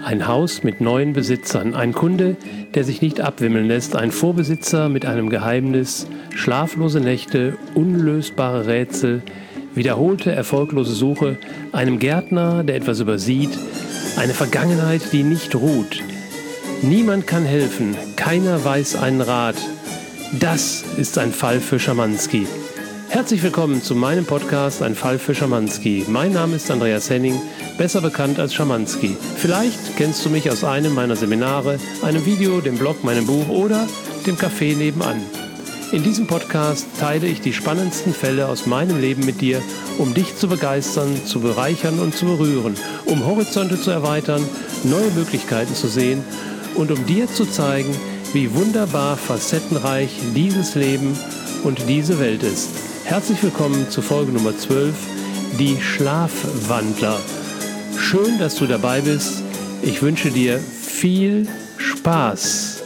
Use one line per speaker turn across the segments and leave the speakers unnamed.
Ein Haus mit neuen Besitzern, ein Kunde, der sich nicht abwimmeln lässt, ein Vorbesitzer mit einem Geheimnis, schlaflose Nächte, unlösbare Rätsel, wiederholte erfolglose Suche, einem Gärtner, der etwas übersieht, eine Vergangenheit, die nicht ruht. Niemand kann helfen, keiner weiß einen Rat. Das ist ein Fall für Schamanski. Herzlich willkommen zu meinem Podcast Ein Fall für Schamanski. Mein Name ist Andreas Henning, besser bekannt als Schamanski. Vielleicht kennst du mich aus einem meiner Seminare, einem Video, dem Blog, meinem Buch oder dem Café nebenan. In diesem Podcast teile ich die spannendsten Fälle aus meinem Leben mit dir, um dich zu begeistern, zu bereichern und zu berühren, um Horizonte zu erweitern, neue Möglichkeiten zu sehen und um dir zu zeigen, wie wunderbar facettenreich dieses Leben und diese Welt ist. Herzlich willkommen zu Folge Nummer 12, die Schlafwandler. Schön, dass du dabei bist. Ich wünsche dir viel Spaß.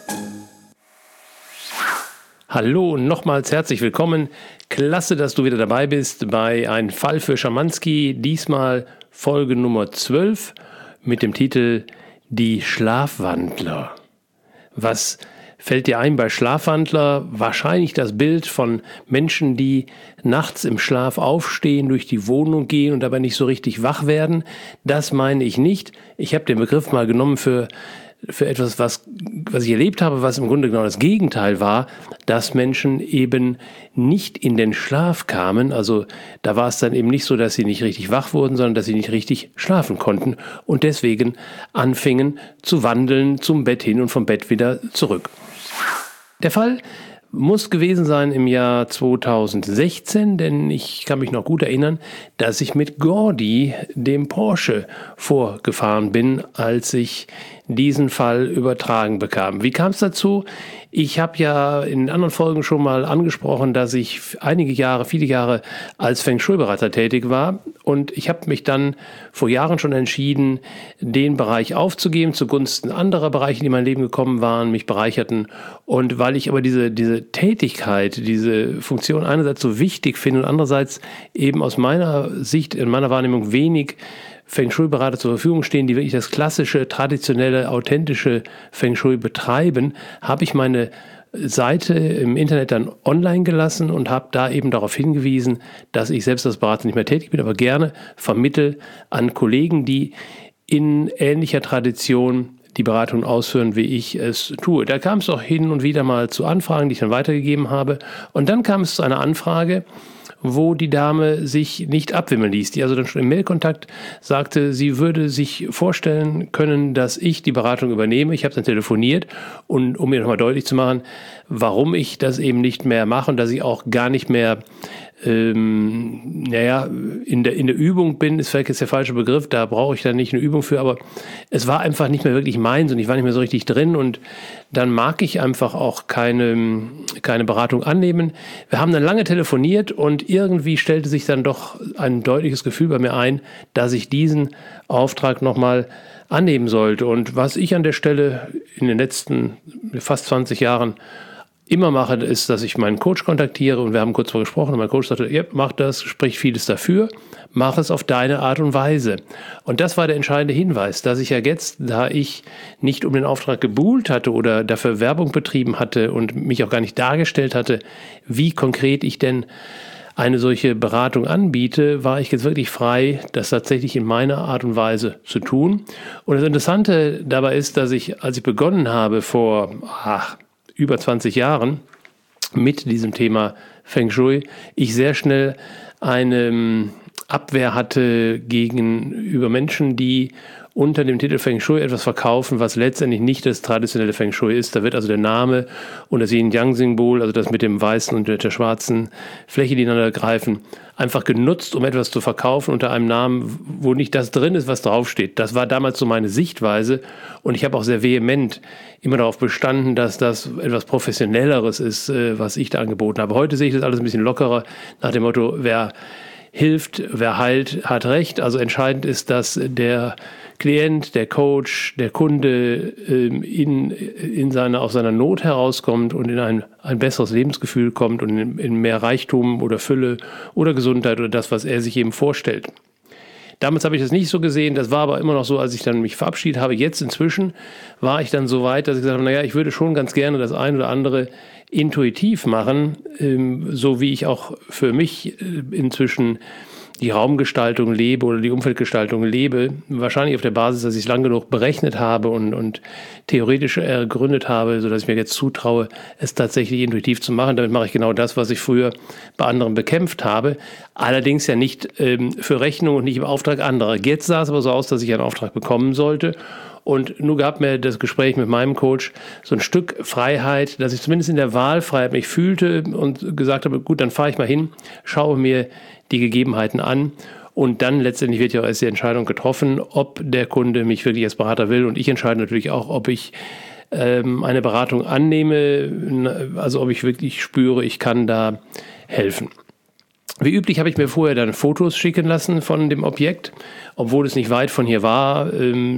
Hallo und nochmals herzlich willkommen. Klasse, dass du wieder dabei bist bei Ein Fall für Schamanski. Diesmal Folge Nummer 12 mit dem Titel Die Schlafwandler. Was fällt dir ein bei Schlafwandler? Wahrscheinlich das Bild von Menschen, die nachts im Schlaf aufstehen, durch die Wohnung gehen und dabei nicht so richtig wach werden. Das meine ich nicht. Ich habe den Begriff mal genommen für etwas, was ich erlebt habe, was im Grunde genau das Gegenteil war, dass Menschen eben nicht in den Schlaf kamen. Also da war es dann eben nicht so, dass sie nicht richtig wach wurden, sondern dass sie nicht richtig schlafen konnten und deswegen anfingen zu wandeln zum Bett hin und vom Bett wieder zurück. Der Fall muss gewesen sein im Jahr 2016, denn ich kann mich noch gut erinnern, dass ich mit Gordy, dem Porsche, vorgefahren bin, als ich diesen Fall übertragen bekam. Wie kam es dazu? Ich habe ja in anderen Folgen schon mal angesprochen, dass ich viele Jahre als Feng Shui-Berater tätig war und ich habe mich dann vor Jahren schon entschieden, den Bereich aufzugeben zugunsten anderer Bereiche, die in mein Leben gekommen waren, mich bereicherten. Und weil ich aber diese Tätigkeit, diese Funktion einerseits so wichtig finde und andererseits eben aus meiner Sicht, in meiner Wahrnehmung wenig Feng Shui-Berater zur Verfügung stehen, die wirklich das klassische, traditionelle, authentische Feng Shui betreiben, habe ich meine Seite im Internet dann online gelassen und habe da eben darauf hingewiesen, dass ich selbst als Berater nicht mehr tätig bin, aber gerne vermittle an Kollegen, die in ähnlicher Tradition die Beratung ausführen, wie ich es tue. Da kam es auch hin und wieder mal zu Anfragen, die ich dann weitergegeben habe. Und dann kam es zu einer Anfrage, wo die Dame sich nicht abwimmeln ließ, die also dann schon im Mailkontakt sagte, sie würde sich vorstellen können, dass ich die Beratung übernehme. Ich habe dann telefoniert und um mir nochmal deutlich zu machen, warum ich das eben nicht mehr mache und dass ich auch gar nicht mehr in der Übung bin, ist vielleicht jetzt der falsche Begriff, da brauche ich dann nicht eine Übung für, aber es war einfach nicht mehr wirklich meins und ich war nicht mehr so richtig drin und dann mag ich einfach auch keine Beratung annehmen. Wir haben dann lange telefoniert und irgendwie stellte sich dann doch ein deutliches Gefühl bei mir ein, dass ich diesen Auftrag nochmal annehmen sollte. Und was ich an der Stelle in den letzten fast 20 Jahren immer mache, ist, dass ich meinen Coach kontaktiere und wir haben kurz darüber gesprochen und mein Coach sagte, ja, mach das, spricht vieles dafür, mach es auf deine Art und Weise. Und das war der entscheidende Hinweis, dass ich ja jetzt, da ich nicht um den Auftrag gebuhlt hatte oder dafür Werbung betrieben hatte und mich auch gar nicht dargestellt hatte, wie konkret ich denn eine solche Beratung anbiete, war ich jetzt wirklich frei, das tatsächlich in meiner Art und Weise zu tun. Und das Interessante dabei ist, dass ich, als ich begonnen habe vor über 20 Jahren mit diesem Thema Feng Shui, ich sehr schnell eine Abwehr hatte gegenüber Menschen, die unter dem Titel Feng Shui etwas verkaufen, was letztendlich nicht das traditionelle Feng Shui ist. Da wird also der Name und das Yin-Yang-Symbol, also das mit dem weißen und der schwarzen Fläche, die ineinander greifen, einfach genutzt, um etwas zu verkaufen unter einem Namen, wo nicht das drin ist, was draufsteht. Das war damals so meine Sichtweise und ich habe auch sehr vehement immer darauf bestanden, dass das etwas Professionelleres ist, was ich da angeboten habe. Heute sehe ich das alles ein bisschen lockerer, nach dem Motto, wer hilft, wer heilt, hat recht. Also entscheidend ist, dass der Klient, der Coach, der Kunde aus seiner Not herauskommt und in ein besseres Lebensgefühl kommt und in mehr Reichtum oder Fülle oder Gesundheit oder das, was er sich eben vorstellt. Damals habe ich das nicht so gesehen, das war aber immer noch so, als ich dann mich verabschiedet habe. Jetzt inzwischen war ich dann so weit, dass ich gesagt habe, naja, ich würde schon ganz gerne das ein oder andere intuitiv machen, so wie ich auch für mich inzwischen die Raumgestaltung lebe oder die Umfeldgestaltung lebe, wahrscheinlich auf der Basis, dass ich es lang genug berechnet habe und theoretisch ergründet habe, sodass ich mir jetzt zutraue, es tatsächlich intuitiv zu machen. Damit mache ich genau das, was ich früher bei anderen bekämpft habe. Allerdings ja nicht für Rechnung und nicht im Auftrag anderer. Jetzt sah es aber so aus, dass ich einen Auftrag bekommen sollte. Und nun gab mir das Gespräch mit meinem Coach so ein Stück Freiheit, dass ich zumindest in der Wahlfreiheit mich fühlte und gesagt habe, gut, dann fahre ich mal hin, schaue mir die Gegebenheiten an und dann letztendlich wird ja auch erst die Entscheidung getroffen, ob der Kunde mich wirklich als Berater will, und ich entscheide natürlich auch, ob ich eine Beratung annehme, also ob ich wirklich spüre, ich kann da helfen. Wie üblich habe ich mir vorher dann Fotos schicken lassen von dem Objekt, obwohl es nicht weit von hier war.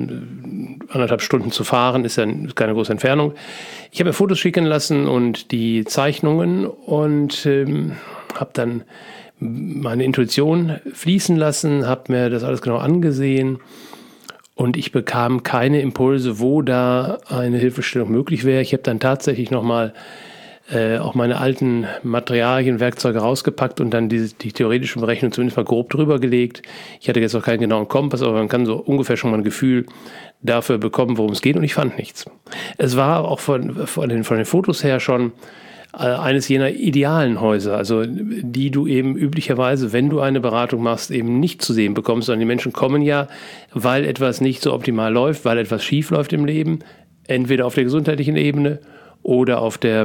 1,5 Stunden zu fahren ist ja keine große Entfernung. Ich habe mir Fotos schicken lassen und die Zeichnungen und habe dann meine Intuition fließen lassen, habe mir das alles genau angesehen und ich bekam keine Impulse, wo da eine Hilfestellung möglich wäre. Ich habe dann tatsächlich nochmal auch meine alten Materialien, Werkzeuge rausgepackt und dann die theoretische Berechnung zumindest mal grob drüber gelegt. Ich hatte jetzt noch keinen genauen Kompass, aber man kann so ungefähr schon mal ein Gefühl dafür bekommen, worum es geht, und ich fand nichts. Es war auch von den Fotos her schon eines jener idealen Häuser, also die du eben üblicherweise, wenn du eine Beratung machst, eben nicht zu sehen bekommst, sondern die Menschen kommen ja, weil etwas nicht so optimal läuft, weil etwas schief läuft im Leben, entweder auf der gesundheitlichen Ebene oder auf der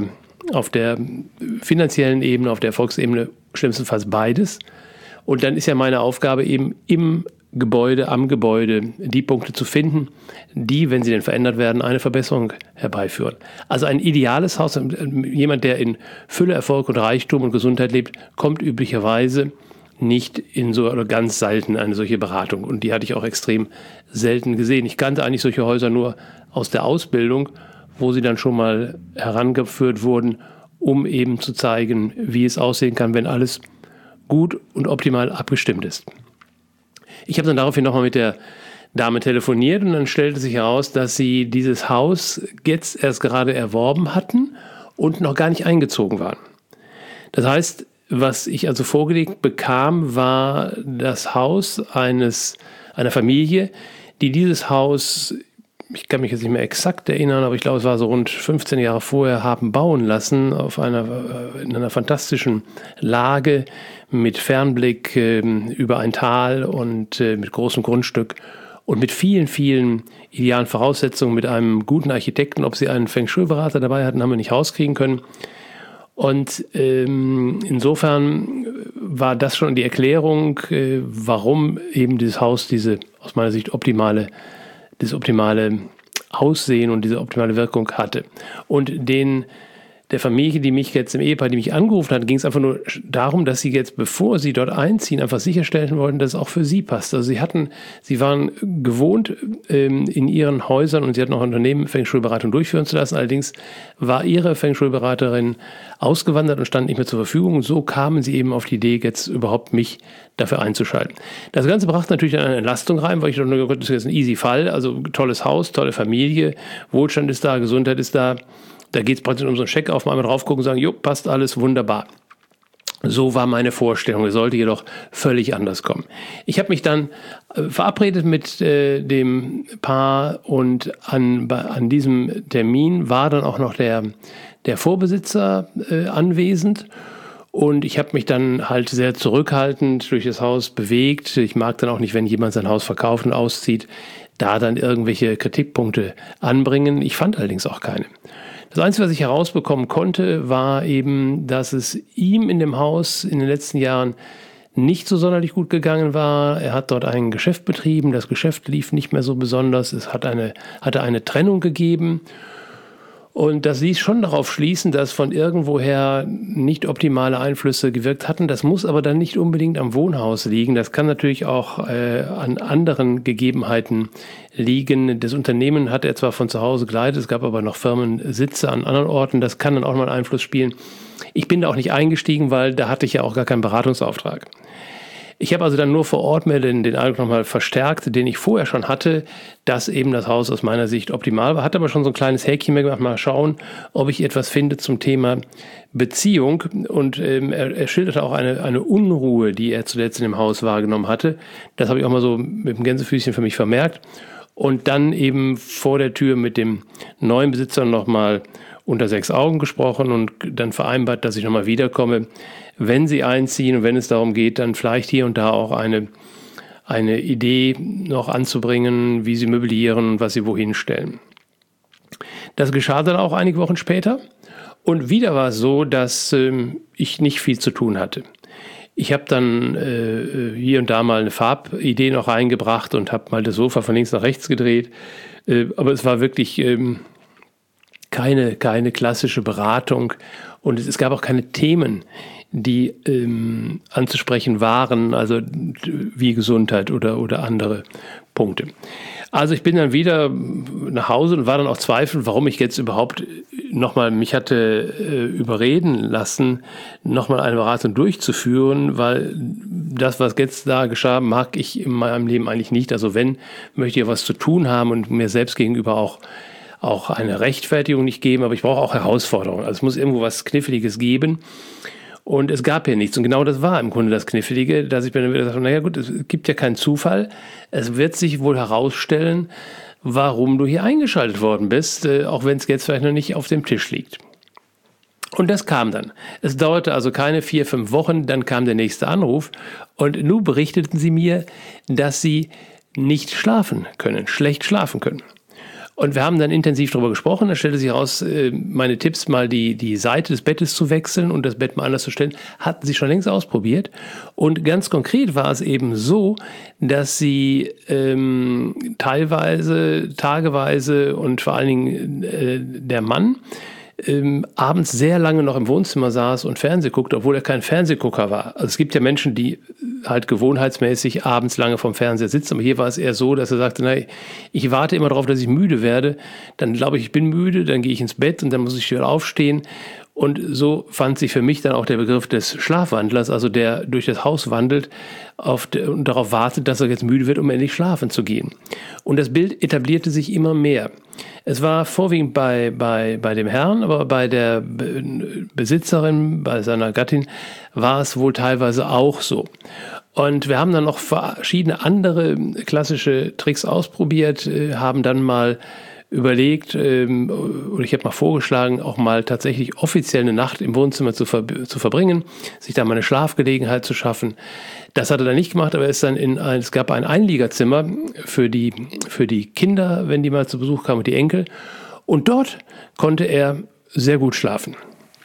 finanziellen Ebene, auf der Erfolgsebene, schlimmstenfalls beides. Und dann ist ja meine Aufgabe eben im Gebäude, am Gebäude, die Punkte zu finden, die, wenn sie denn verändert werden, eine Verbesserung herbeiführen. Also ein ideales Haus, jemand, der in Fülle, Erfolg und Reichtum und Gesundheit lebt, kommt üblicherweise nicht in so, oder ganz selten eine solche Beratung. Und die hatte ich auch extrem selten gesehen. Ich kannte eigentlich solche Häuser nur aus der Ausbildung, wo sie dann schon mal herangeführt wurden, um eben zu zeigen, wie es aussehen kann, wenn alles gut und optimal abgestimmt ist. Ich habe dann daraufhin nochmal mit der Dame telefoniert und dann stellte sich heraus, dass sie dieses Haus jetzt erst gerade erworben hatten und noch gar nicht eingezogen waren. Das heißt, was ich also vorgelegt bekam, war das Haus einer Familie, die dieses Haus, ich kann mich jetzt nicht mehr exakt erinnern, aber ich glaube, es war so rund 15 Jahre vorher, haben bauen lassen in einer fantastischen Lage mit Fernblick über ein Tal und mit großem Grundstück und mit vielen, vielen idealen Voraussetzungen, mit einem guten Architekten. Ob sie einen Feng Shui-Berater dabei hatten, haben wir nicht rauskriegen können. Und insofern war das schon die Erklärung, warum eben dieses Haus diese aus meiner Sicht optimale Aussehen und diese optimale Wirkung hatte. Und der Familie, die mich jetzt im Ehepaar, die mich angerufen hat, ging es einfach nur darum, dass sie jetzt, bevor sie dort einziehen, einfach sicherstellen wollten, dass es auch für sie passt. Also sie waren gewohnt in ihren Häusern und sie hatten auch ein Unternehmen, Feng Shui-Beratung durchführen zu lassen. Allerdings war ihre Feng Shui-Beraterin ausgewandert und stand nicht mehr zur Verfügung. Und so kamen sie eben auf die Idee, jetzt überhaupt mich dafür einzuschalten. Das Ganze brachte natürlich eine Entlastung rein, weil ich dachte, oh Gott, das ist jetzt ein easy Fall. Also tolles Haus, tolle Familie, Wohlstand ist da, Gesundheit ist da. Da geht es praktisch um so einen Check auf, mal einmal drauf gucken und sagen, jo, passt alles, wunderbar. So war meine Vorstellung. Es sollte jedoch völlig anders kommen. Ich habe mich dann verabredet mit dem Paar und an diesem Termin war dann auch noch der Vorbesitzer anwesend. Und ich habe mich dann halt sehr zurückhaltend durch das Haus bewegt. Ich mag dann auch nicht, wenn jemand sein Haus verkauft und auszieht, da dann irgendwelche Kritikpunkte anbringen. Ich fand allerdings auch keine. Das Einzige, was ich herausbekommen konnte, war eben, dass es ihm in dem Haus in den letzten Jahren nicht so sonderlich gut gegangen war. Er hat dort ein Geschäft betrieben, das Geschäft lief nicht mehr so besonders, es hatte eine Trennung gegeben. Und das ließ schon darauf schließen, dass von irgendwoher nicht optimale Einflüsse gewirkt hatten. Das muss aber dann nicht unbedingt am Wohnhaus liegen. Das kann natürlich auch an anderen Gegebenheiten liegen. Das Unternehmen hat er zwar von zu Hause geleitet, es gab aber noch Firmensitze an anderen Orten. Das kann dann auch mal einen Einfluss spielen. Ich bin da auch nicht eingestiegen, weil da hatte ich ja auch gar keinen Beratungsauftrag. Ich habe also dann nur vor Ort mir den Eindruck nochmal verstärkt, den ich vorher schon hatte, dass eben das Haus aus meiner Sicht optimal war. Hatte aber schon so ein kleines Häkchen mehr gemacht, mal schauen, ob ich etwas finde zum Thema Beziehung. Und er schilderte auch eine Unruhe, die er zuletzt in dem Haus wahrgenommen hatte. Das habe ich auch mal so mit dem Gänsefüßchen für mich vermerkt. Und dann eben vor der Tür mit dem neuen Besitzer nochmal unter 6 Augen gesprochen und dann vereinbart, dass ich nochmal wiederkomme, wenn sie einziehen und wenn es darum geht, dann vielleicht hier und da auch eine Idee noch anzubringen, wie sie möblieren und was sie wohin stellen. Das geschah dann auch einige Wochen später und wieder war es so, dass ich nicht viel zu tun hatte. Ich habe dann hier und da mal eine Farbidee noch reingebracht und habe mal das Sofa von links nach rechts gedreht, aber es war wirklich keine klassische Beratung und es gab auch keine Themen, die anzusprechen waren, also wie Gesundheit oder andere Punkte. Also ich bin dann wieder nach Hause und war dann auch zweifelnd, warum ich jetzt überhaupt nochmal mich hatte überreden lassen, nochmal eine Beratung durchzuführen, weil das, was jetzt da geschah, mag ich in meinem Leben eigentlich nicht. Also wenn, möchte ich was zu tun haben und mir selbst gegenüber auch eine Rechtfertigung nicht geben, aber ich brauche auch Herausforderungen. Also es muss irgendwo was Kniffliges geben. Und es gab ja nichts. Und genau das war im Grunde das Knifflige, dass ich mir dann wieder gesagt habe, naja gut, es gibt ja keinen Zufall. Es wird sich wohl herausstellen, warum du hier eingeschaltet worden bist, auch wenn es jetzt vielleicht noch nicht auf dem Tisch liegt. Und das kam dann. Es dauerte also keine 4-5 Wochen, dann kam der nächste Anruf. Und nun berichteten sie mir, dass sie nicht schlafen können, schlecht schlafen können. Und wir haben dann intensiv darüber gesprochen. Da stellte sich heraus, meine Tipps, mal die Seite des Bettes zu wechseln und das Bett mal anders zu stellen, hatten sie schon längst ausprobiert. Und ganz konkret war es eben so, dass sie teilweise, tageweise und vor allen Dingen der Mann abends sehr lange noch im Wohnzimmer saß und Fernseh guckte, obwohl er kein Fernsehgucker war. Also es gibt ja Menschen, die halt gewohnheitsmäßig abends lange vorm Fernseher sitzen, aber hier war es eher so, dass er sagte, nein, ich warte immer darauf, dass ich müde werde, dann glaube ich bin müde, dann gehe ich ins Bett und dann muss ich wieder aufstehen. Und so fand sich für mich dann auch der Begriff des Schlafwandlers, also der durch das Haus wandelt und darauf wartet, dass er jetzt müde wird, um endlich schlafen zu gehen. Und das Bild etablierte sich immer mehr. Es war vorwiegend bei dem Herrn, aber bei der Besitzerin, bei seiner Gattin, war es wohl teilweise auch so. Und wir haben dann noch verschiedene andere klassische Tricks ausprobiert, haben dann mal überlegt, oder ich habe mal vorgeschlagen, auch mal tatsächlich offiziell eine Nacht im Wohnzimmer zu verbringen, sich da mal eine Schlafgelegenheit zu schaffen. Das hat er dann nicht gemacht, aber es gab ein Einliegerzimmer für die Kinder, wenn die mal zu Besuch kamen, und die Enkel. Und dort konnte er sehr gut schlafen.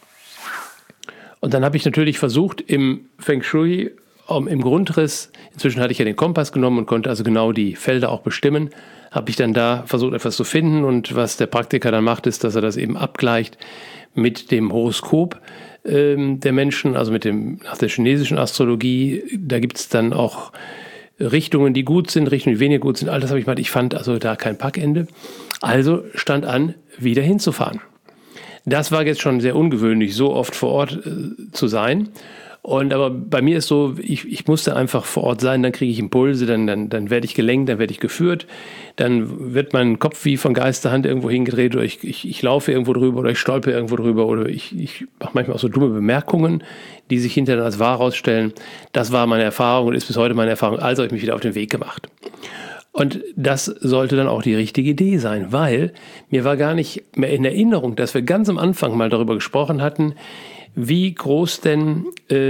Und dann habe ich natürlich versucht, im Feng Shui, im Grundriss, inzwischen hatte ich ja den Kompass genommen und konnte also genau die Felder auch bestimmen, habe ich dann da versucht, etwas zu finden. Und was der Praktiker dann macht, ist, dass er das eben abgleicht mit dem Horoskop der Menschen, also nach der chinesischen Astrologie. Da gibt es dann auch Richtungen, die gut sind, Richtungen, die weniger gut sind. All das habe ich gemacht. Ich fand also da kein Packende. Also stand an, wieder hinzufahren. Das war jetzt schon sehr ungewöhnlich, so oft vor Ort zu sein. Aber bei mir ist so, ich musste einfach vor Ort sein, dann kriege ich Impulse, dann werde ich gelenkt, dann werde ich geführt, dann wird mein Kopf wie von Geisterhand irgendwo hingedreht oder ich laufe irgendwo drüber oder ich stolpe irgendwo drüber oder ich mache manchmal auch so dumme Bemerkungen, die sich hinterher als wahr herausstellen. Das war meine Erfahrung und ist bis heute meine Erfahrung, also habe ich mich wieder auf den Weg gemacht. Und das sollte dann auch die richtige Idee sein, weil mir war gar nicht mehr in Erinnerung, dass wir ganz am Anfang mal darüber gesprochen hatten, wie groß denn,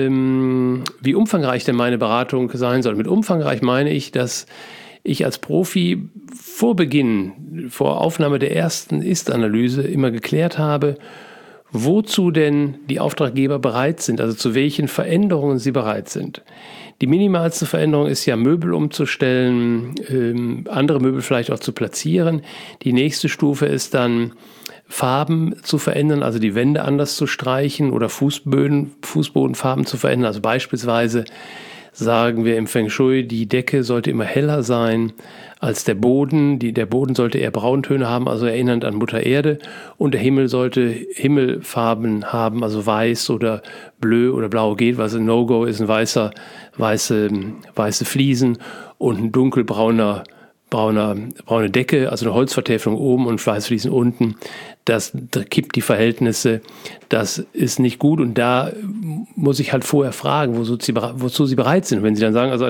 wie umfangreich denn meine Beratung sein soll. Mit umfangreich meine ich, dass ich als Profi vor Aufnahme der ersten Ist-Analyse immer geklärt habe, wozu denn die Auftraggeber bereit sind, also zu welchen Veränderungen sie bereit sind. Die minimalste Veränderung ist ja, Möbel umzustellen, andere Möbel vielleicht auch zu platzieren. Die nächste Stufe ist dann, Farben zu verändern, also die Wände anders zu streichen oder Fußbodenfarben zu verändern. Also beispielsweise sagen wir im Feng Shui, die Decke sollte immer heller sein als der Boden. Der Boden sollte eher Brauntöne haben, also erinnernd an Mutter Erde. Und der Himmel sollte Himmelfarben haben, also weiß oder bleu oder blau geht. Was ein No-Go ist, ein weiße Fliesen und ein dunkelbraune Decke, also eine Holzvertäfelung oben und Weißfliesen unten. Das kippt die Verhältnisse. Das ist nicht gut. Und da muss ich halt vorher fragen, wozu sie bereit sind. Wenn sie dann sagen, also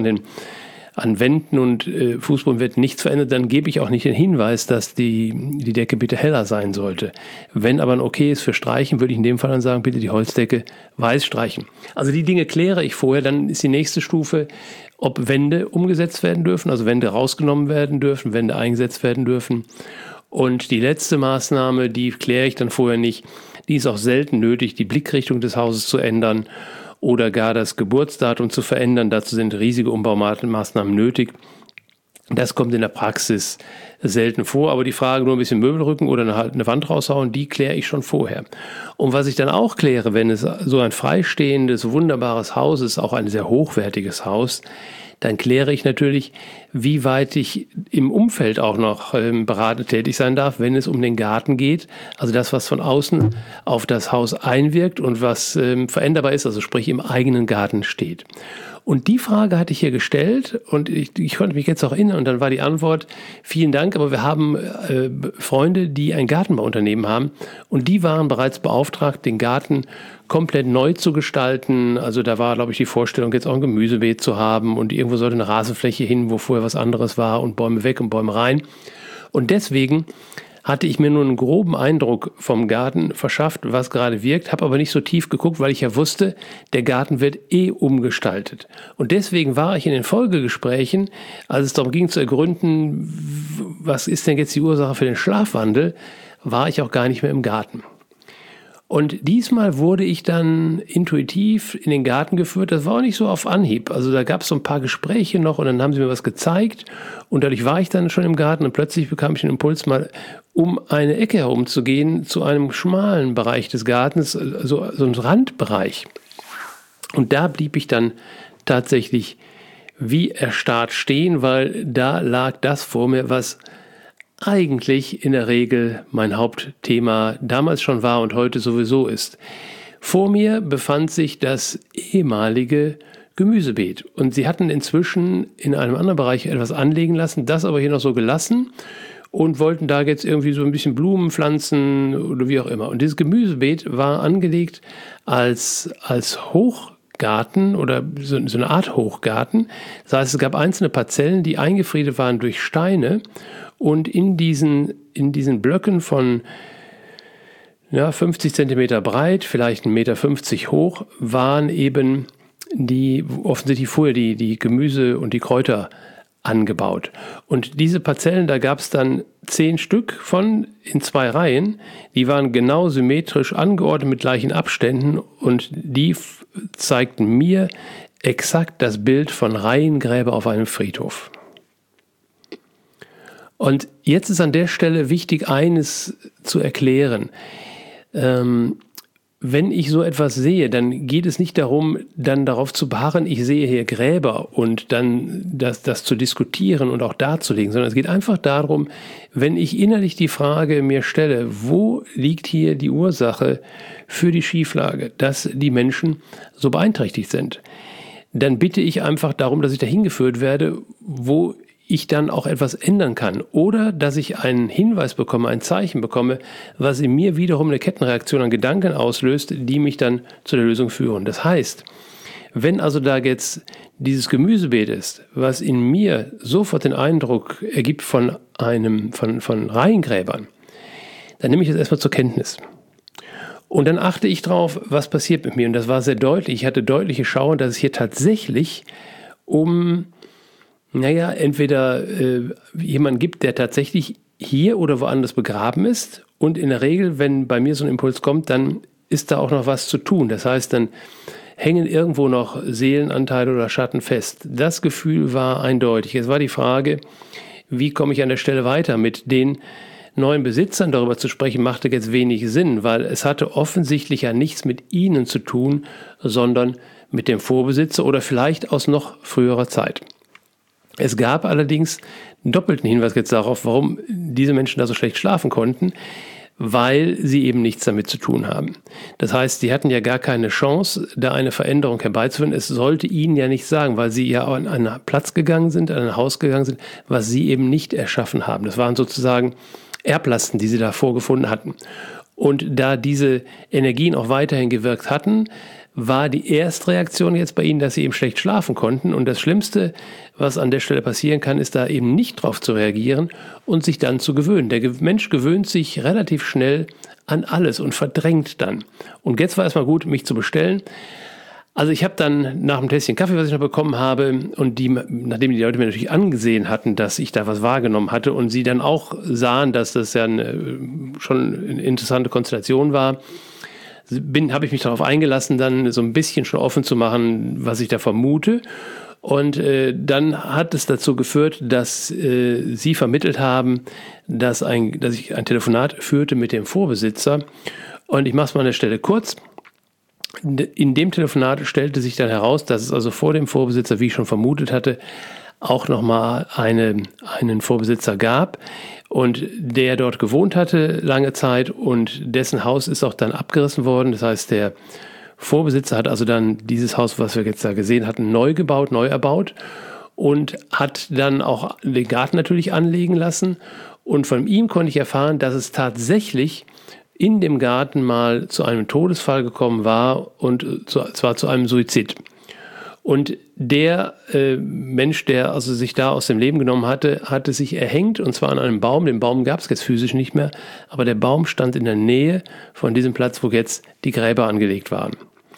an Wänden und Fußboden wird nichts verändert, dann gebe ich auch nicht den Hinweis, dass die Decke bitte heller sein sollte. Wenn aber ein Okay ist für Streichen, würde ich in dem Fall dann sagen, bitte die Holzdecke weiß streichen. Also die Dinge kläre ich vorher. Dann ist die nächste Stufe, ob Wände umgesetzt werden dürfen, also Wände rausgenommen werden dürfen, Wände eingesetzt werden dürfen. Und die letzte Maßnahme, die kläre ich dann vorher nicht. Die ist auch selten nötig, die Blickrichtung des Hauses zu ändern oder gar das Geburtsdatum zu verändern. Dazu sind riesige Umbaumaßnahmen nötig. Das kommt in der Praxis selten vor, aber die Frage, nur ein bisschen Möbel rücken oder eine Wand raushauen, die kläre ich schon vorher. Und was ich dann auch kläre, wenn es so ein freistehendes, wunderbares Haus ist, auch ein sehr hochwertiges Haus, dann kläre ich natürlich, wie weit ich im Umfeld auch noch beratend tätig sein darf, wenn es um den Garten geht. Also das, was von außen auf das Haus einwirkt und was veränderbar ist, also sprich im eigenen Garten steht. Und die Frage hatte ich hier gestellt und ich konnte mich jetzt auch erinnern und dann war die Antwort, vielen Dank, aber wir haben Freunde, die ein Gartenbauunternehmen haben und die waren bereits beauftragt, den Garten komplett neu zu gestalten. Also da war, glaube ich, die Vorstellung, jetzt auch ein Gemüsebeet zu haben und irgendwo sollte eine Rasenfläche hin, wo vorher was anderes war und Bäume weg und Bäume rein. Und deswegen hatte ich mir nur einen groben Eindruck vom Garten verschafft, was gerade wirkt, habe aber nicht so tief geguckt, weil ich ja wusste, der Garten wird umgestaltet. Und deswegen war ich in den Folgegesprächen, als es darum ging zu ergründen, was ist denn jetzt die Ursache für den Schlafwandel, war ich auch gar nicht mehr im Garten. Und diesmal wurde ich dann intuitiv in den Garten geführt. Das war auch nicht so auf Anhieb. Also da gab es so ein paar Gespräche noch und dann haben sie mir was gezeigt. Und dadurch war ich dann schon im Garten und plötzlich bekam ich den Impuls, mal um eine Ecke herumzugehen zu einem schmalen Bereich des Gartens, so ein Randbereich. Und da blieb ich dann tatsächlich wie erstarrt stehen, weil da lag das vor mir, was eigentlich in der Regel mein Hauptthema damals schon war und heute sowieso ist. Vor mir befand sich das ehemalige Gemüsebeet und sie hatten inzwischen in einem anderen Bereich etwas anlegen lassen, das aber hier noch so gelassen und wollten da jetzt irgendwie so ein bisschen Blumen pflanzen oder wie auch immer. Und dieses Gemüsebeet war angelegt als Hochgarten oder so eine Art Hochgarten. Das heißt, es gab einzelne Parzellen, die eingefriedet waren durch Steine. Und in diesen Blöcken von 50 Zentimeter breit, vielleicht 1,50 Meter hoch, waren eben offensichtlich vorher die Gemüse und die Kräuter angebaut. Und diese Parzellen, da gab es dann 10 Stück von in 2 Reihen. Die waren genau symmetrisch angeordnet mit gleichen Abständen und die zeigten mir exakt das Bild von Reihengräber auf einem Friedhof. Und jetzt ist an der Stelle wichtig, eines zu erklären. Wenn ich so etwas sehe, dann geht es nicht darum, dann darauf zu beharren, ich sehe hier Gräber und dann das zu diskutieren und auch darzulegen, sondern es geht einfach darum, wenn ich innerlich die Frage mir stelle, wo liegt hier die Ursache für die Schieflage, dass die Menschen so beeinträchtigt sind, dann bitte ich einfach darum, dass ich dahin geführt werde, wo ich dann auch etwas ändern kann oder dass ich einen Hinweis bekomme, ein Zeichen bekomme, was in mir wiederum eine Kettenreaktion an Gedanken auslöst, die mich dann zu der Lösung führen. Das heißt, wenn also da jetzt dieses Gemüsebeet ist, was in mir sofort den Eindruck ergibt von Reihengräbern, dann nehme ich das erstmal zur Kenntnis. Und dann achte ich drauf, was passiert mit mir. Und das war sehr deutlich. Ich hatte deutliche Schauer, dass es hier tatsächlich entweder jemand gibt, der tatsächlich hier oder woanders begraben ist und in der Regel, wenn bei mir so ein Impuls kommt, dann ist da auch noch was zu tun. Das heißt, dann hängen irgendwo noch Seelenanteile oder Schatten fest. Das Gefühl war eindeutig. Es war die Frage, wie komme ich an der Stelle weiter? Mit den neuen Besitzern darüber zu sprechen, machte jetzt wenig Sinn, weil es hatte offensichtlich ja nichts mit ihnen zu tun, sondern mit dem Vorbesitzer oder vielleicht aus noch früherer Zeit. Es gab allerdings einen doppelten Hinweis jetzt darauf, warum diese Menschen da so schlecht schlafen konnten, weil sie eben nichts damit zu tun haben. Das heißt, sie hatten ja gar keine Chance, da eine Veränderung herbeizuführen. Es sollte ihnen ja nicht sagen, weil sie ja an einen Platz gegangen sind, an ein Haus gegangen sind, was sie eben nicht erschaffen haben. Das waren sozusagen Erblasten, die sie da vorgefunden hatten. Und da diese Energien auch weiterhin gewirkt hatten, war die Erstreaktion jetzt bei ihnen, dass sie eben schlecht schlafen konnten. Und das Schlimmste, was an der Stelle passieren kann, ist da eben nicht drauf zu reagieren und sich dann zu gewöhnen. Der Mensch gewöhnt sich relativ schnell an alles und verdrängt dann. Und jetzt war erstmal gut, mich zu bestellen. Also ich habe dann nach dem Tässchen Kaffee, was ich noch bekommen habe, und nachdem die Leute mir natürlich angesehen hatten, dass ich da was wahrgenommen hatte und sie dann auch sahen, dass das ja schon eine interessante Konstellation war, habe ich mich darauf eingelassen, dann so ein bisschen schon offen zu machen, was ich da vermute. Und dann hat es dazu geführt, dass sie vermittelt haben, dass ich ein Telefonat führte mit dem Vorbesitzer. Und ich mache es mal an der Stelle kurz. In dem Telefonat stellte sich dann heraus, dass es also vor dem Vorbesitzer, wie ich schon vermutet hatte, auch nochmal einen Vorbesitzer gab und der dort gewohnt hatte lange Zeit und dessen Haus ist auch dann abgerissen worden. Das heißt, der Vorbesitzer hat also dann dieses Haus, was wir jetzt da gesehen hatten, neu erbaut und hat dann auch den Garten natürlich anlegen lassen. Und von ihm konnte ich erfahren, dass es tatsächlich in dem Garten mal zu einem Todesfall gekommen war und zwar zu einem Suizid. Und der Mensch, der also sich da aus dem Leben genommen hatte, hatte sich erhängt und zwar an einem Baum. Den Baum gab es jetzt physisch nicht mehr, aber der Baum stand in der Nähe von diesem Platz, wo jetzt die Gräber angelegt waren.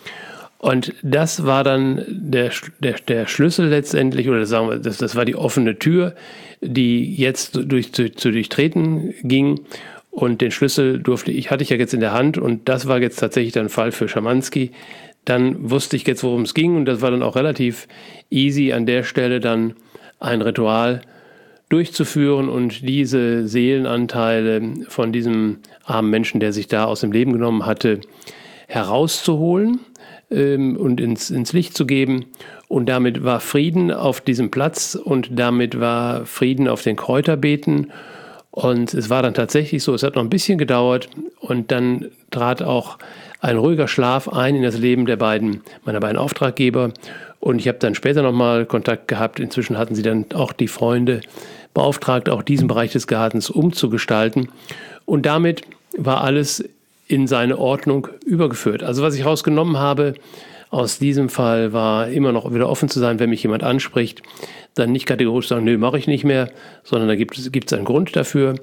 Und das war dann der Schlüssel letztendlich, oder sagen wir, das war die offene Tür, die jetzt zu durchtreten ging. Und den Schlüssel hatte ich ja jetzt in der Hand und das war jetzt tatsächlich dann ein Fall für Schamanski. Dann wusste ich jetzt, worum es ging und das war dann auch relativ easy, an der Stelle dann ein Ritual durchzuführen und diese Seelenanteile von diesem armen Menschen, der sich da aus dem Leben genommen hatte, herauszuholen und ins Licht zu geben. Und damit war Frieden auf diesem Platz und damit war Frieden auf den Kräuterbeeten. Und es war dann tatsächlich so, es hat noch ein bisschen gedauert und dann trat auch ein ruhiger Schlaf ein in das Leben meiner beiden Auftraggeber. Und ich habe dann später nochmal Kontakt gehabt. Inzwischen hatten sie dann auch die Freunde beauftragt, auch diesen Bereich des Gartens umzugestalten. Und damit war alles in seine Ordnung übergeführt. Also was ich rausgenommen habe aus diesem Fall war immer noch wieder offen zu sein, wenn mich jemand anspricht, dann nicht kategorisch sagen, nö, mache ich nicht mehr, sondern da gibt es einen Grund dafür.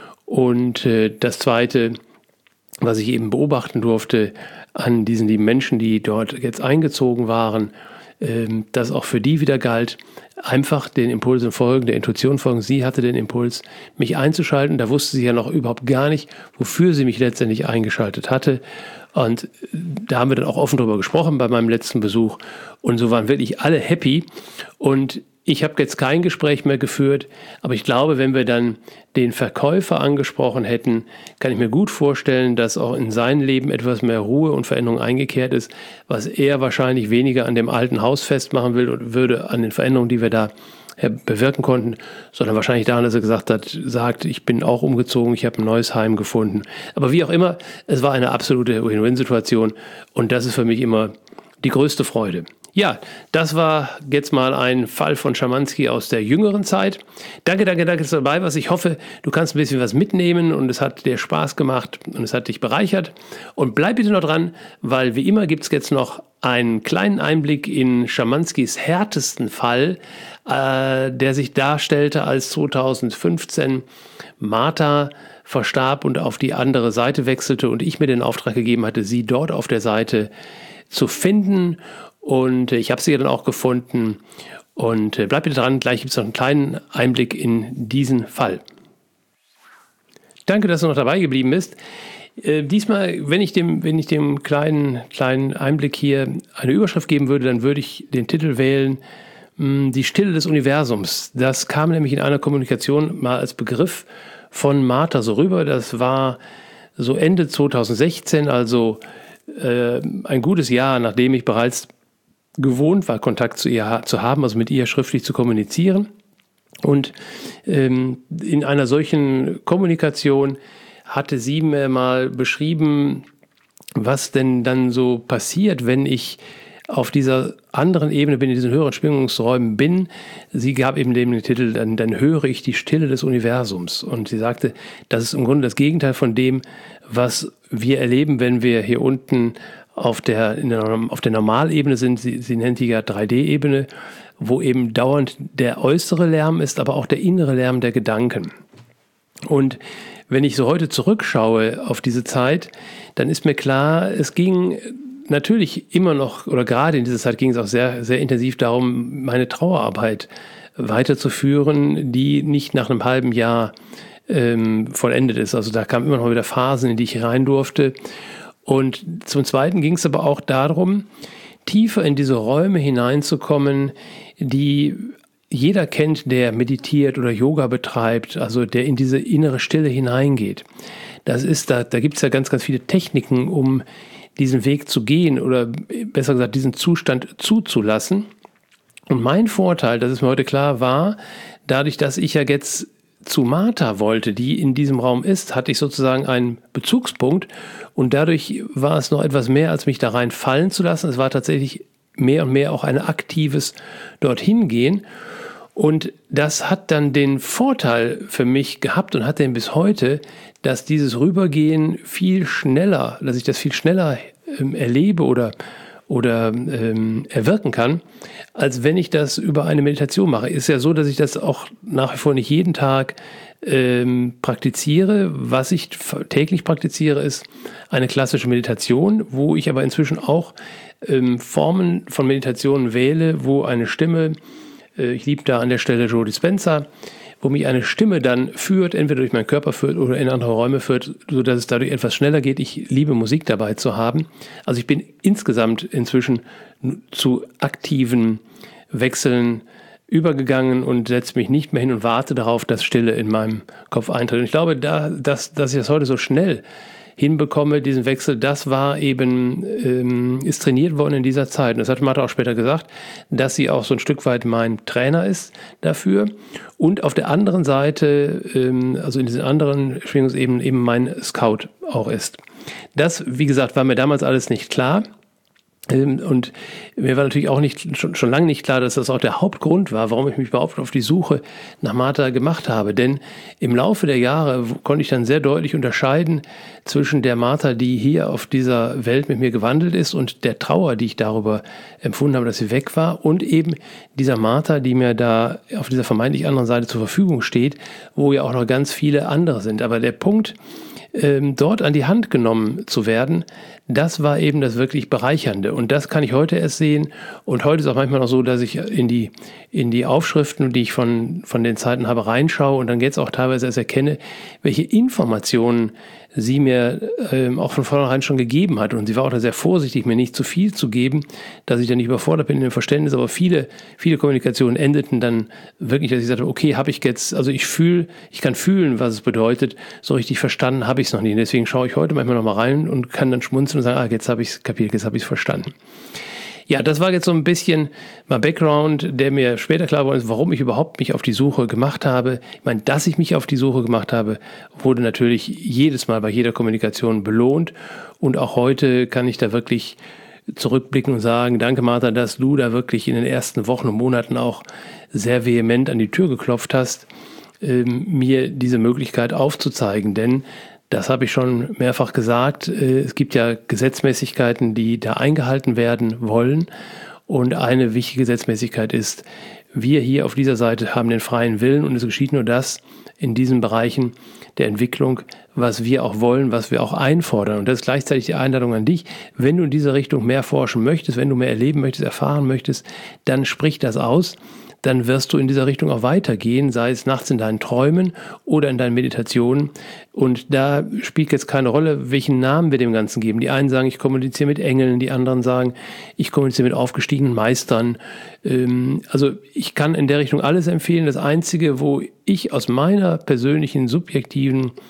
Und das Zweite, was ich eben beobachten durfte an diesen lieben Menschen, die dort jetzt eingezogen waren, dass auch für die wieder galt, einfach den Impulsen folgen, der Intuition folgen. Sie hatte den Impuls, mich einzuschalten. Da wusste sie ja noch überhaupt gar nicht, wofür sie mich letztendlich eingeschaltet hatte. Und da haben wir dann auch offen drüber gesprochen bei meinem letzten Besuch. Und so waren wirklich alle happy. Und ich habe jetzt kein Gespräch mehr geführt, aber ich glaube, wenn wir dann den Verkäufer angesprochen hätten, kann ich mir gut vorstellen, dass auch in sein Leben etwas mehr Ruhe und Veränderung eingekehrt ist, was er wahrscheinlich weniger an dem alten Haus festmachen will und würde an den Veränderungen, die wir da bewirken konnten, sondern wahrscheinlich daran, dass er sagt, ich bin auch umgezogen, ich habe ein neues Heim gefunden. Aber wie auch immer, es war eine absolute Win-Win-Situation und das ist für mich immer die größte Freude. Ja, das war jetzt mal ein Fall von Schamanski aus der jüngeren Zeit. Danke, dass du dabei warst. Ich hoffe, du kannst ein bisschen was mitnehmen und es hat dir Spaß gemacht und es hat dich bereichert. Und bleib bitte noch dran, weil wie immer gibt es jetzt noch einen kleinen Einblick in Schamanskis härtesten Fall, der sich darstellte, als 2015 Martha verstarb und auf die andere Seite wechselte und ich mir den Auftrag gegeben hatte, sie dort auf der Seite zu finden. Und ich habe sie dann auch gefunden. Und bleib bitte dran, gleich gibt es noch einen kleinen Einblick in diesen Fall. Danke, dass du noch dabei geblieben bist. Diesmal, wenn ich dem kleinen Einblick hier eine Überschrift geben würde, dann würde ich den Titel wählen, Die Stille des Universums. Das kam nämlich in einer Kommunikation mal als Begriff von Martha so rüber. Das war so Ende 2016, also ein gutes Jahr, nachdem ich bereits gewohnt war, Kontakt zu ihr zu haben, also mit ihr schriftlich zu kommunizieren. Und in einer solchen Kommunikation hatte sie mir mal beschrieben, was denn dann so passiert, wenn ich auf dieser anderen Ebene bin, in diesen höheren Schwingungsräumen bin. Sie gab eben dem den Titel, dann höre ich die Stille des Universums. Und sie sagte, das ist im Grunde das Gegenteil von dem, was wir erleben, wenn wir hier unten auf der Normalebene sind. Sie nennt die ja 3D-Ebene, wo eben dauernd der äußere Lärm ist, aber auch der innere Lärm der Gedanken. Und wenn ich so heute zurückschaue auf diese Zeit, dann ist mir klar, es ging natürlich immer noch, oder gerade in dieser Zeit ging es auch sehr, sehr intensiv darum, meine Trauerarbeit weiterzuführen, die nicht nach einem halben Jahr vollendet ist. Also da kamen immer noch wieder Phasen, in die ich rein durfte. Und zum Zweiten ging es aber auch darum, tiefer in diese Räume hineinzukommen, die jeder kennt, der meditiert oder Yoga betreibt, also der in diese innere Stille hineingeht. Da gibt es ja ganz, ganz viele Techniken, um diesen Weg zu gehen oder besser gesagt diesen Zustand zuzulassen. Und mein Vorteil, das ist mir heute klar, war, dadurch, dass ich ja jetzt zu Martha wollte, die in diesem Raum ist, hatte ich sozusagen einen Bezugspunkt und dadurch war es noch etwas mehr, als mich da rein fallen zu lassen. Es war tatsächlich mehr und mehr auch ein aktives dorthin gehen. Und das hat dann den Vorteil für mich gehabt und hat den bis heute, dass dieses Rübergehen dass ich das viel schneller erlebe oder erwirken kann, als wenn ich das über eine Meditation mache. Ist ja so, dass ich das auch nach wie vor nicht jeden Tag praktiziere. Was ich täglich praktiziere, ist eine klassische Meditation, wo ich aber inzwischen auch Formen von Meditationen wähle, wo eine Stimme, ich liebe da an der Stelle Joe Dispenza, wo mich eine Stimme dann führt, entweder durch meinen Körper führt oder in andere Räume führt, sodass es dadurch etwas schneller geht. Ich liebe Musik dabei zu haben. Also ich bin insgesamt inzwischen zu aktiven Wechseln übergegangen und setze mich nicht mehr hin und warte darauf, dass Stille in meinem Kopf eintritt. Und ich glaube, dass ich das heute so schnell hinbekomme, diesen Wechsel, das war eben, ist trainiert worden in dieser Zeit. Und das hat Martha auch später gesagt, dass sie auch so ein Stück weit mein Trainer ist dafür. Und auf der anderen Seite, also in diesen anderen Schwingungsebenen, eben mein Scout auch ist. Das, wie gesagt, war mir damals alles nicht klar. Und mir war natürlich auch schon lange nicht klar, dass das auch der Hauptgrund war, warum ich mich überhaupt auf die Suche nach Martha gemacht habe. Denn im Laufe der Jahre konnte ich dann sehr deutlich unterscheiden zwischen der Martha, die hier auf dieser Welt mit mir gewandelt ist und der Trauer, die ich darüber empfunden habe, dass sie weg war, und eben dieser Martha, die mir da auf dieser vermeintlich anderen Seite zur Verfügung steht, wo ja auch noch ganz viele andere sind. Aber der Punkt, dort an die Hand genommen zu werden, das war eben das wirklich Bereichernde. Und das kann ich heute erst sehen. Und heute ist auch manchmal noch so, dass ich in die Aufschriften, die ich von den Zeiten habe, reinschaue und dann jetzt auch teilweise erst erkenne, welche Informationen sie mir auch von vornherein schon gegeben hat. Und sie war auch da sehr vorsichtig, mir nicht zu viel zu geben, dass ich dann nicht überfordert bin in dem Verständnis. Aber viele Kommunikationen endeten dann wirklich, dass ich sagte, okay, habe ich jetzt, also ich kann fühlen, was es bedeutet. So richtig verstanden habe ich es noch nie. Und deswegen schaue ich heute manchmal noch mal rein und kann dann schmunzeln und sagen, jetzt habe ich es kapiert, jetzt habe ich es verstanden. Ja, das war jetzt so ein bisschen mein Background, der mir später klar geworden ist, warum ich überhaupt mich auf die Suche gemacht habe. Ich meine, dass ich mich auf die Suche gemacht habe, wurde natürlich jedes Mal bei jeder Kommunikation belohnt. Und auch heute kann ich da wirklich zurückblicken und sagen, danke Martha, dass du da wirklich in den ersten Wochen und Monaten auch sehr vehement an die Tür geklopft hast, mir diese Möglichkeit aufzuzeigen. Denn das habe ich schon mehrfach gesagt. Es gibt ja Gesetzmäßigkeiten, die da eingehalten werden wollen. Und eine wichtige Gesetzmäßigkeit ist, wir hier auf dieser Seite haben den freien Willen und es geschieht nur das in diesen Bereichen der Entwicklung, was wir auch wollen, was wir auch einfordern. Und das ist gleichzeitig die Einladung an dich. Wenn du in dieser Richtung mehr forschen möchtest, wenn du mehr erleben möchtest, erfahren möchtest, dann sprich das aus. Dann wirst du in dieser Richtung auch weitergehen, sei es nachts in deinen Träumen oder in deinen Meditationen. Und da spielt jetzt keine Rolle, welchen Namen wir dem Ganzen geben. Die einen sagen, ich kommuniziere mit Engeln, die anderen sagen, ich kommuniziere mit aufgestiegenen Meistern. Also ich kann in der Richtung alles empfehlen. Das Einzige, wo ich aus meiner persönlichen, subjektiven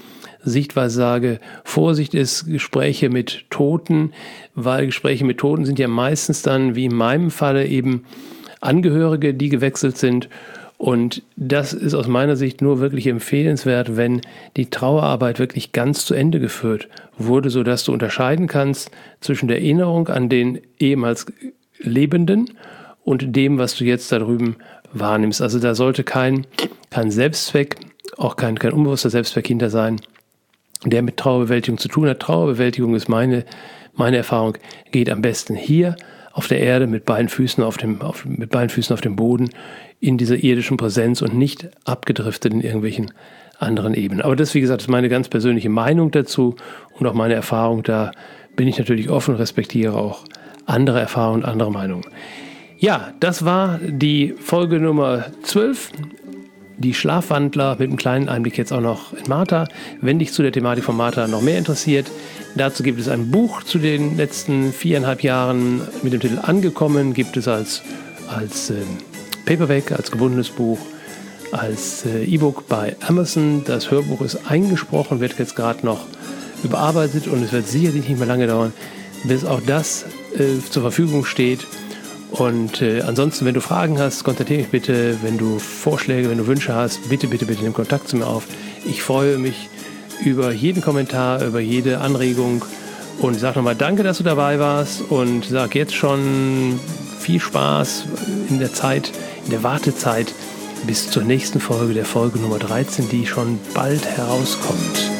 Sichtweise sage, Vorsicht ist Gespräche mit Toten, weil Gespräche mit Toten sind ja meistens dann, wie in meinem Falle, eben Angehörige, die gewechselt sind. Und das ist aus meiner Sicht nur wirklich empfehlenswert, wenn die Trauerarbeit wirklich ganz zu Ende geführt wurde, sodass du unterscheiden kannst zwischen der Erinnerung an den ehemals Lebenden und dem, was du jetzt da drüben wahrnimmst. Also da sollte kein Selbstzweck, auch kein unbewusster Selbstzweck hinter sein, der mit Trauerbewältigung zu tun hat. Trauerbewältigung ist meine Erfahrung, geht am besten hier auf der Erde mit beiden Füßen auf dem Boden in dieser irdischen Präsenz und nicht abgedriftet in irgendwelchen anderen Ebenen. Aber das, wie gesagt, ist meine ganz persönliche Meinung dazu und auch meine Erfahrung. Da bin ich natürlich offen, respektiere auch andere Erfahrungen und andere Meinungen. Ja, das war die Folge Nummer 12. Die Schlafwandler mit einem kleinen Einblick jetzt auch noch in Martha. Wenn dich zu der Thematik von Martha noch mehr interessiert, dazu gibt es ein Buch zu den letzten 4,5 Jahren mit dem Titel Angekommen. Gibt es als Paperback, als gebundenes Buch, als E-Book bei Amazon. Das Hörbuch ist eingesprochen, wird jetzt gerade noch überarbeitet und es wird sicherlich nicht mehr lange dauern, bis auch das zur Verfügung steht. Und ansonsten, wenn du Fragen hast, kontaktiere mich bitte. Wenn du Vorschläge, wenn du Wünsche hast, bitte nimm Kontakt zu mir auf. Ich freue mich über jeden Kommentar, über jede Anregung und sag nochmal danke, dass du dabei warst und sag jetzt schon viel Spaß in der Wartezeit bis zur nächsten Folge, der Folge Nummer 13, die schon bald herauskommt.